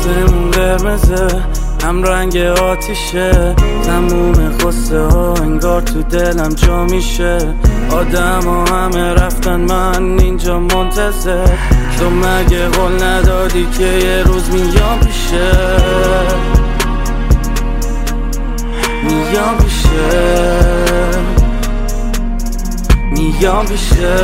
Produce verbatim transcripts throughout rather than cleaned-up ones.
آسمون قرمزه هم رنگ آتیشه، تموم قصه ها انگار تو دلم جا میشه. آدم ها همه رفتن من اینجا منتظر، تو مگه قول ندادی که یه روز میام پیشه، میام پیشه، میام پیشه،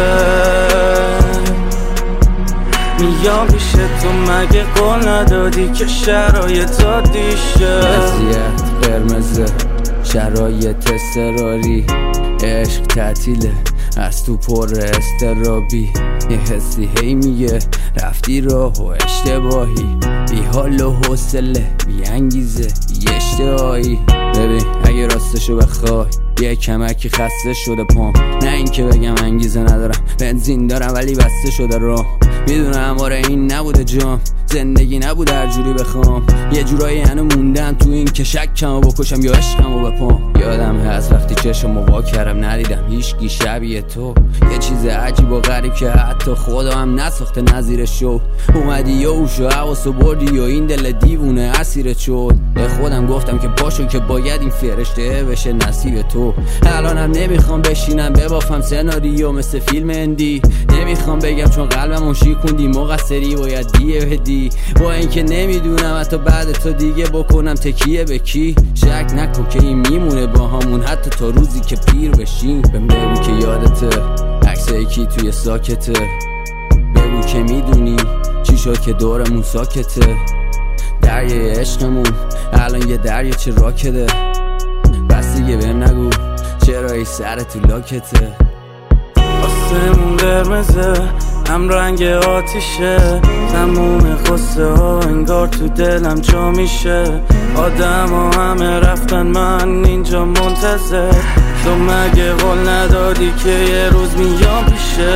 میام پیشه. تو مگه قول ندادی که شرایط عادیشه؟ وضعیت قرمزه، شرایط اضطراری، عشق تعطیله، از تو پر استرابی. یه حسی هی میگه رفتی راه و اشتباهی، بی حال و حوصله، بی انگیزه، بی اشتهایی. ببین اگه راستشو بخوای یه کمکی خسته شده پام، نه اینکه بگم انگیزه ندارم، بنزین دارم ولی بسته شده راه. میدونم آره این نبوده جام، زندگی نبوده هر جوری بخوام. یه جورایی هنو موندم تو این که شکمو بکشم یا عشقمو بپام. یادم هست وقتی چشمو وا کردم ندیدم هیچکی شبیه تو، یه چیز عجیب و غریب که حتی خدا هم نساخته نظیرش شو. اومدی و اوشو حواسو بردی و این دل دیوونه اسیرت شد. به خودم گفتم که باشو که باید این فرشته بشه نصیب تو. الانم نمیخوام بشینم ببافم سناریو مثل فیلم اندی، نمیخوام بگم چون قلبمو شیکوندی مقصری باید دیه بدی. با اینکه نمیدونم حتی بعد تو دیگه بکنم تکیه به کی. شک نکن که این میمونه با همون حتی تا روزی که پیر بشیم. بهم بگو که یادته عکس یکی توی ساکته، بگو که میدونی چی شد که دورمون ساکته. دریای عشقمون الان یه دریا چه راکده، بس دیگه بهم نگو چرا ای سر تو لاکته. آسمون قرمزه هم رنگ آتیشه، تموم قصه ها انگار تو دلم جا میشه. آدم ها همه رفتن من اینجا منتظر، تو مگه قول ندادی که یه روز میام پیشه،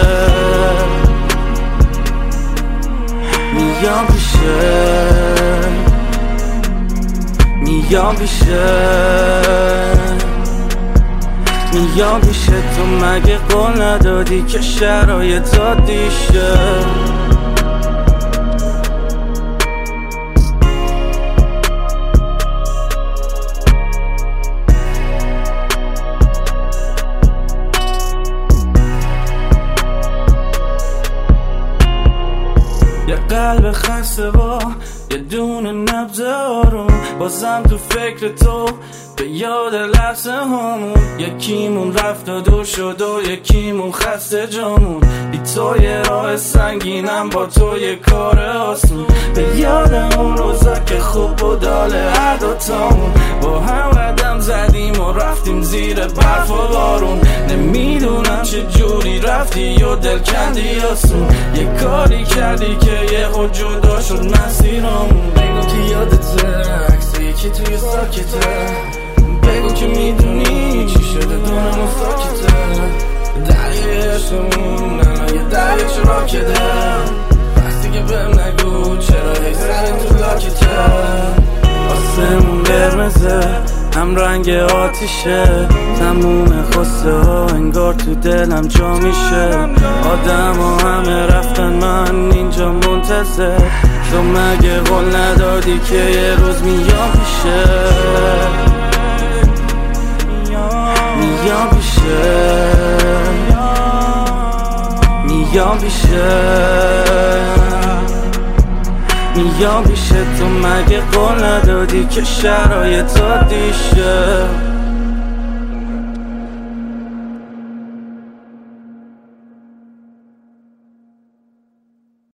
میام پیشه، میام پیشه، میام پیشه. تو مگه قول ندادی که شرایط عادیشه؟ یه قلب خسته با یه دونه نبض آروم، بازم تو فکر تو به یاد لحظه همون. یکیمون رفت و دور شد و یکیمون خسته جامون. بی تو یه راه سنگینم با تو یه کار آسون. به یاد اون روزا که خوب و داله هر دوتامون با هم قدم زدیم و رفتیم زیر برف و بارون. نمیدونم چه جوری رفتی و دل کندی آسون، یه کاری کردی که یه خود جدا شد مسیرمون. بگو که یادته عکس یکی توی ساکته، بگو که میدونی چی شده دونم و ساکته. دریای عشقمون الان یه دریا چه راکده، بس دیگه بهم نگو چرا هی سر تو لاکته. آسمون قرمزه هم رنگ آتیشه، تموم قصه ها انگار تو دلم جا میشه. آدم ها همه رفتن من اینجا منتظر، تو مگه قول ندادی که یه روز میام پیشه، میام پیشه، میام پیشه، میام پیشه. تو مگه قول ندادی که شرایط عادیشه؟